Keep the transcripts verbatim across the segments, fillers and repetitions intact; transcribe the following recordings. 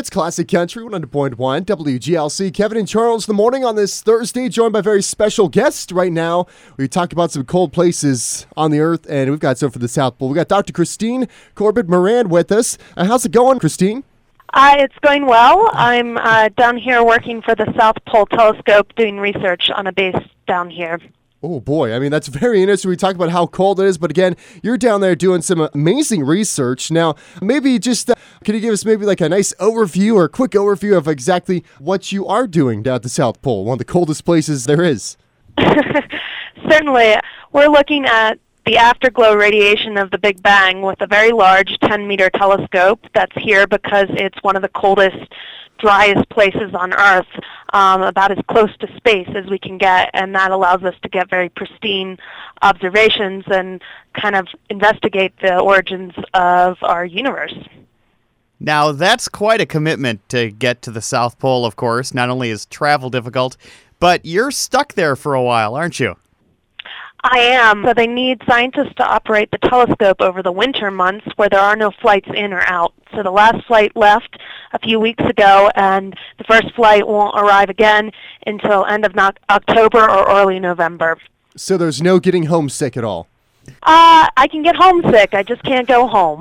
It's Classic Country one hundred point one W G L C. Kevin and Charles in the morning on this Thursday, joined by a very special guest right now. We talk about some cold places on the earth, and we've got some for the South Pole. We've got Doctor Christine Corbett-Moran with us. Uh, how's it going, Christine? Uh, it's going well. I'm uh, down here working for the South Pole Telescope doing research on a base down here. Oh, boy. I mean, that's very interesting. We talk about how cold it is, but again, you're down there doing some amazing research. Now, maybe just, uh, can you give us maybe like a nice overview or a quick overview of exactly what you are doing down at the South Pole, one of the coldest places there is? Certainly. We're looking at the afterglow radiation of the Big Bang with a very large ten meter telescope that's here because it's one of the coldest, driest places on Earth, um, about as close to space as we can get, and that allows us to get very pristine observations and kind of investigate the origins of our universe. Now, that's quite a commitment to get to the South Pole, of course. Not only is travel difficult, but you're stuck there for a while, aren't you? I am. So they need scientists to operate the telescope over the winter months where there are no flights in or out. So the last flight left a few weeks ago, and the first flight won't arrive again until end of no- October or early November. So there's no getting homesick at all? Uh, I can get homesick. I just can't go home.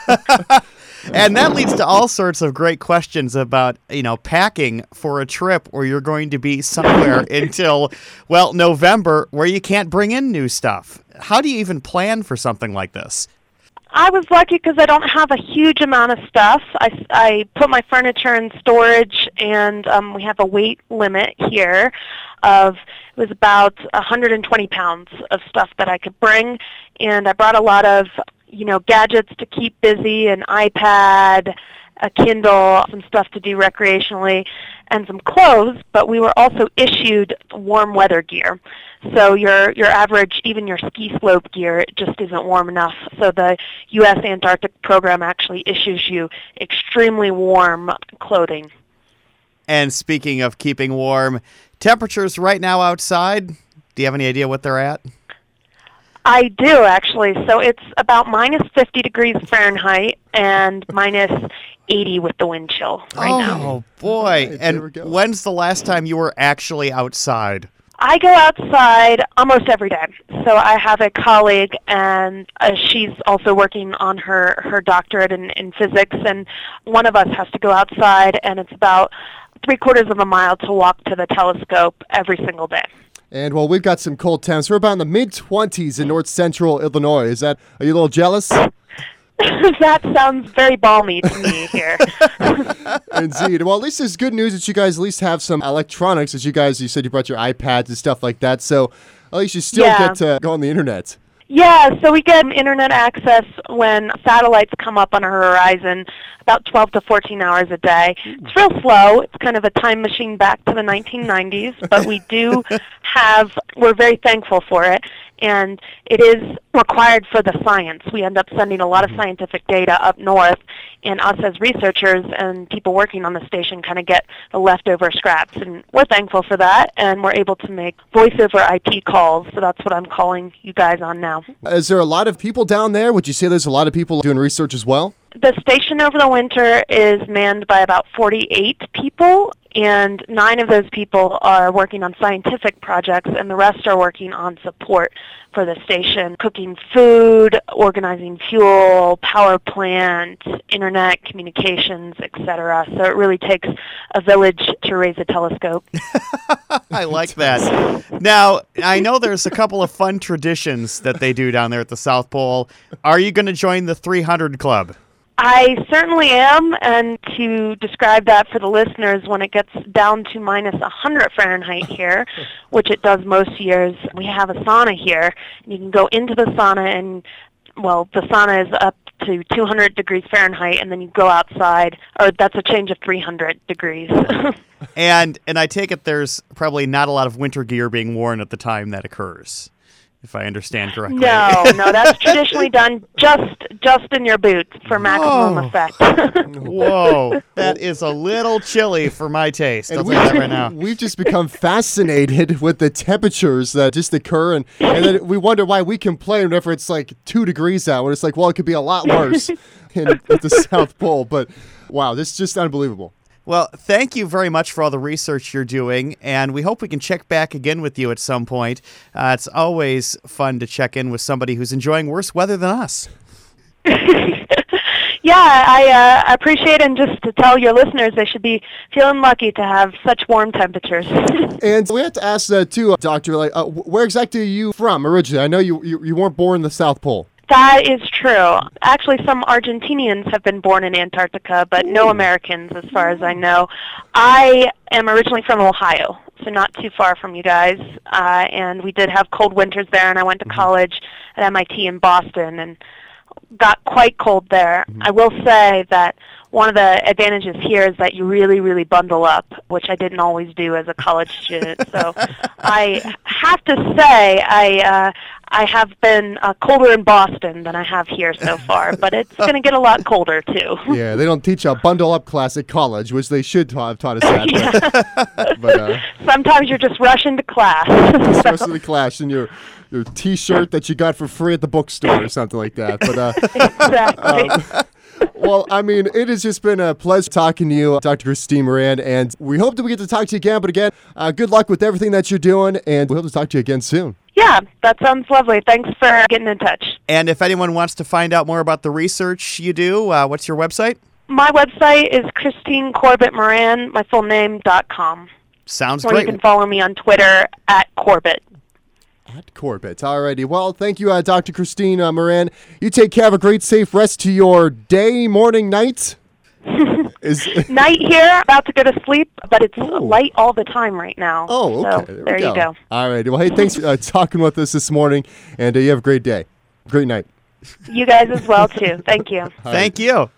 And that leads to all sorts of great questions about, you know, packing for a trip where you're going to be somewhere until, well, November, where you can't bring in new stuff. How do you even plan for something like this? I was lucky because I don't have a huge amount of stuff. I, I put my furniture in storage, and um, we have a weight limit here of, it was about one hundred twenty pounds of stuff that I could bring, and I brought a lot of you know, gadgets to keep busy, an iPad, a Kindle, some stuff to do recreationally, and some clothes, but we were also issued warm weather gear. So your your average, even your ski slope gear, it just isn't warm enough. So the U S Antarctic program actually issues you extremely warm clothing. And speaking of keeping warm, temperatures right now outside, do you have any idea what they're at? I do, actually. So it's about minus fifty degrees Fahrenheit and minus eighty with the wind chill right oh, now. Oh, boy. Right, and when's the last time you were actually outside? I go outside almost every day. So I have a colleague, and uh, she's also working on her, her doctorate in, in physics, and one of us has to go outside, and it's about three quarters of a mile to walk to the telescope every single day. And, well, we've got some cold temps. We're about in the mid-twenties in north-central Illinois. Is that, are you a little jealous? That sounds very balmy to me here. Indeed. Well, at least there's good news that you guys at least have some electronics. As you guys, you said you brought your iPads and stuff like that. So at least you still Yeah. get to go on the internet. Yeah, so we get internet access when satellites come up on our horizon about twelve to fourteen hours a day. It's real slow. It's kind of a time machine back to the nineteen nineties, but we do have, we're very thankful for it, and it is required for the science. We end up sending a lot of scientific data up north, and us as researchers and people working on the station kind of get the leftover scraps, and we're thankful for that, and we're able to make voice over I P calls, so that's what I'm calling you guys on now. Is there a lot of people down there? Would you say there's a lot of people doing research as well? The station over the winter is manned by about forty-eight people, and nine of those people are working on scientific projects, and the rest are working on support for the station, cooking food, organizing fuel, power plant, internet, communications, et cetera. So it really takes a village to raise a telescope. I like that. Now, I know there's a couple of fun traditions that they do down there at the South Pole. Are you going to join the three hundred Club? I certainly am, and to describe that for the listeners, when it gets down to minus one hundred Fahrenheit here, which it does most years, we have a sauna here. And you can go into the sauna, and, well, the sauna is up to two hundred degrees Fahrenheit, and then you go outside, or that's a change of three hundred degrees. and and I take it there's probably not a lot of winter gear being worn at the time that occurs, if I understand correctly. No, no, that's traditionally done just just in your boots for maximum Whoa. effect. Whoa, that is a little chilly for my taste. I'll And tell you that right now. We've just become fascinated with the temperatures that just occur, and, and then we wonder why we complain whenever it's like two degrees out, when it's like, well, it could be a lot worse in, at the South Pole. But Wow, this is just unbelievable. Well, thank you very much for all the research you're doing, and we hope we can check back again with you at some point. Uh, it's always fun to check in with somebody who's enjoying worse weather than us. Yeah, I uh, appreciate it, and just to tell your listeners they should be feeling lucky to have such warm temperatures. And we have to ask uh, too, uh, Doctor, like, uh, where exactly are you from originally? I know you, you you weren't born in the South Pole. That is true. Actually, some Argentinians have been born in Antarctica, but no Americans, as far as I know. I am originally from Ohio, so not too far from you guys. Uh, and we did have cold winters there, and I went to college at M I T in Boston, and got quite cold there. Mm-hmm. I will say that one of the advantages here is that you really, really bundle up, which I didn't always do as a college student. So I have to say I uh, I have been uh, colder in Boston than I have here so far, but it's going to get a lot colder too. Yeah, they don't teach a bundle up class at college, which they should ta- have taught us that. Yeah. But, but uh, sometimes you're just rushing to class. just rush to the class in your your T-shirt that you got for free at the bookstore or something like that. But uh, exactly. Um, well, I mean, it has just been a pleasure talking to you, Doctor Christine Moran, and we hope that we get to talk to you again. But again, uh, good luck with everything that you're doing, and we hope to talk to you again soon. Yeah, that sounds lovely. Thanks for getting in touch. And if anyone wants to find out more about the research you do, uh, what's your website? My website is Christine Corbett Moran, my full name, dot com. Sounds or great. Or you can follow me on Twitter at Corbett. At Corbett. Alrighty. Well, thank you, uh, Doctor Christine uh, Moran. You take care. Have a great, safe rest to your day, morning, night. Is Night here, about to go to sleep, but it's Oh. light all the time right now. Oh, okay. So there there we go. you go. Alrighty. Well, hey, thanks for uh, talking with us this morning, and uh, you have a great day. Great night. You guys as well, too. Thank you. Thank you.